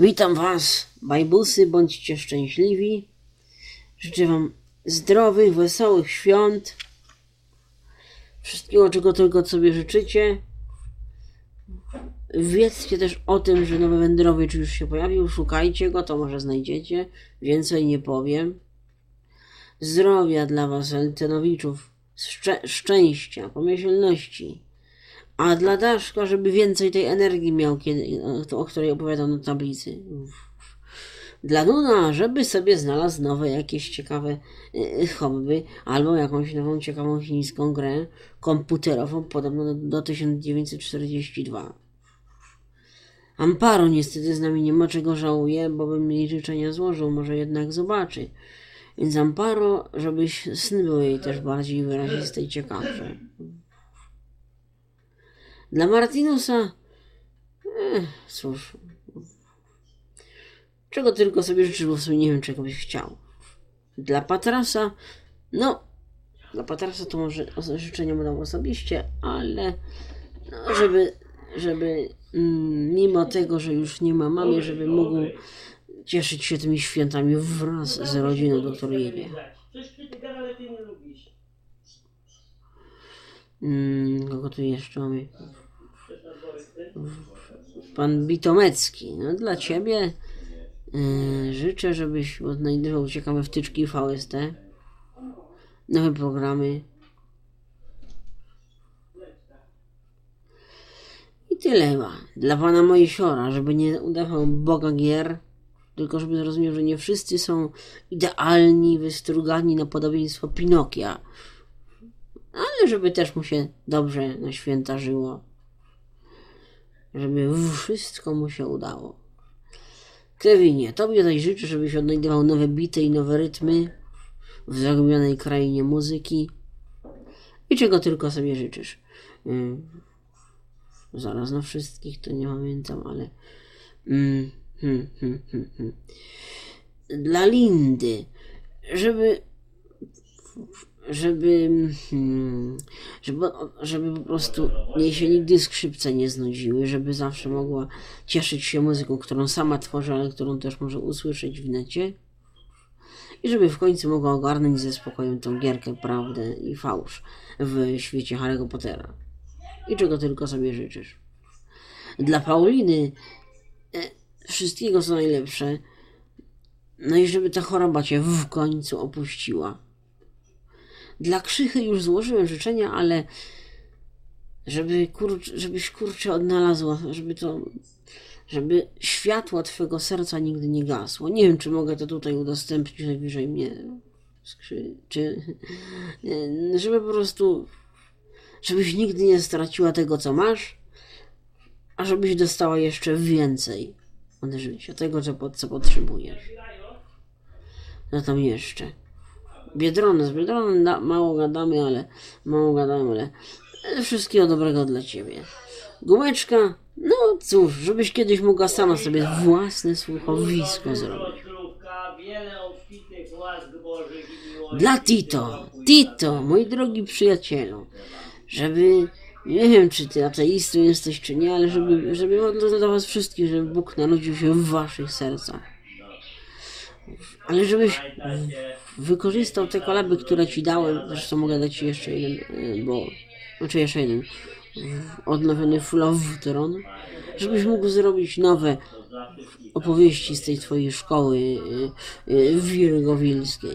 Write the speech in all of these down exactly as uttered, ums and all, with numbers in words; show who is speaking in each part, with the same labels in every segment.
Speaker 1: Witam Was, bajbusy, bądźcie szczęśliwi. Życzę Wam zdrowych, wesołych świąt. Wszystkiego, czego tylko sobie życzycie. Wiedzcie też o tym, że nowy wędrowiec już się pojawił. Szukajcie go, to może znajdziecie. Więcej nie powiem. Zdrowia dla Was, Eltenowiczów. Szczę- szczęścia, pomyślności. A dla Daszka, żeby więcej tej energii miał, kiedy, o której opowiadał na tablicy. Dla Nuna, żeby sobie znalazł nowe jakieś ciekawe y, hobby, albo jakąś nową ciekawą chińską grę komputerową, podobno do, do tysiąc dziewięćset czterdziestego drugiego. Amparo niestety z nami nie ma, czego żałuje, bo bym jej życzenia złożył, może jednak zobaczy. Więc Amparo, żebyś sny były jej też bardziej wyraziste i ciekawsze. Dla Martinusa, eh, cóż, czego tylko sobie życzysz, bo w sumie nie wiem, czego byś chciał. Dla Patrasa, no, dla Patrasa to może życzenia mu dam osobiście, ale no, żeby, żeby mm, mimo tego, że już nie ma mamy, żeby mógł cieszyć się tymi świętami wraz z rodziną, do której jedzie. Hmm, kogo tu jeszcze mamy? Pan Bitomecki. No dla Ciebie yy, życzę, żebyś odnajdywał ciekawe wtyczki V S T, nowe programy i tyle. Dla Pana Mojsiora, żeby nie udawał Boga gier, tylko żeby zrozumiał, że nie wszyscy są idealni, wystrugani na podobieństwo Pinokia, ale żeby też mu się dobrze na święta żyło. Żeby wszystko mu się udało. Kevinie, tobie zaś życzę, żebyś odnajdywał nowe bity i nowe rytmy w zagubionej krainie muzyki i czego tylko sobie życzysz. Yy, zaraz na wszystkich to nie pamiętam, ale yy, hmm, hmm, hmm, hmm. Dla Lindy, żeby żeby hmm, żeby, żeby po prostu jej się nigdy skrzypce nie znudziły, żeby zawsze mogła cieszyć się muzyką, którą sama tworzy, ale którą też może usłyszeć w necie, i żeby w końcu mogła ogarnąć ze spokojem tą gierkę prawdę i fałsz w świecie Harry'ego Pottera i czego tylko sobie życzysz. Dla Pauliny e, wszystkiego co najlepsze, no i żeby ta choroba cię w końcu opuściła. Dla Krzychy już złożyłem życzenia, ale żeby kurcz, żebyś kurczę odnalazła, żeby to, żeby światło twego serca nigdy nie gasło. Nie wiem, czy mogę to tutaj udostępnić najwyżej mnie, skrzy, czy żeby po prostu, żebyś nigdy nie straciła tego, co masz, a żebyś dostała jeszcze więcej od życia, tego, co, co potrzebujesz. No tam jeszcze. Biedrony, z Biedronem da, mało gadamy, ale mało gadamy, ale wszystkiego dobrego dla Ciebie. Gumeczka, no cóż, żebyś kiedyś mogła sama sobie własne słuchowisko zrobić. Dla Tito, Tito, mój drogi przyjacielu, żeby, nie wiem, czy Ty ateistą jesteś, czy nie, ale żeby, żeby dla Was wszystkich, żeby Bóg narodził się w Waszych sercach. Ale żebyś wykorzystał te kolaby, które Ci dałem, zresztą mogę dać Ci jeszcze jeden, bo, znaczy jeszcze jeden, odnowiony Full of Tron, żebyś mógł zrobić nowe opowieści z tej Twojej szkoły wirgowilskiej.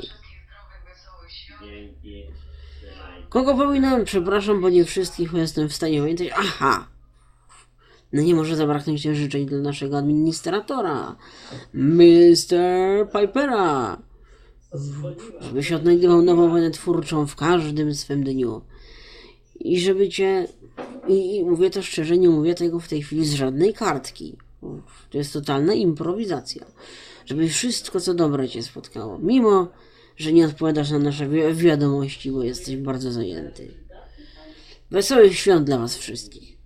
Speaker 1: Kogo pominąłem? Przepraszam, bo nie wszystkich jestem w stanie pamiętać. Aha! No nie może zabraknąć też życzeń dla naszego administratora, mister Pipera, żeby się odnajdywał nową wojnę twórczą w każdym swym dniu. I żeby Cię, i, i mówię to szczerze, nie mówię tego w tej chwili z żadnej kartki. To jest totalna improwizacja. Żeby wszystko, co dobre Cię spotkało, mimo że nie odpowiadasz na nasze wi- wiadomości, bo jesteś bardzo zajęty. Wesołych świąt dla Was wszystkich.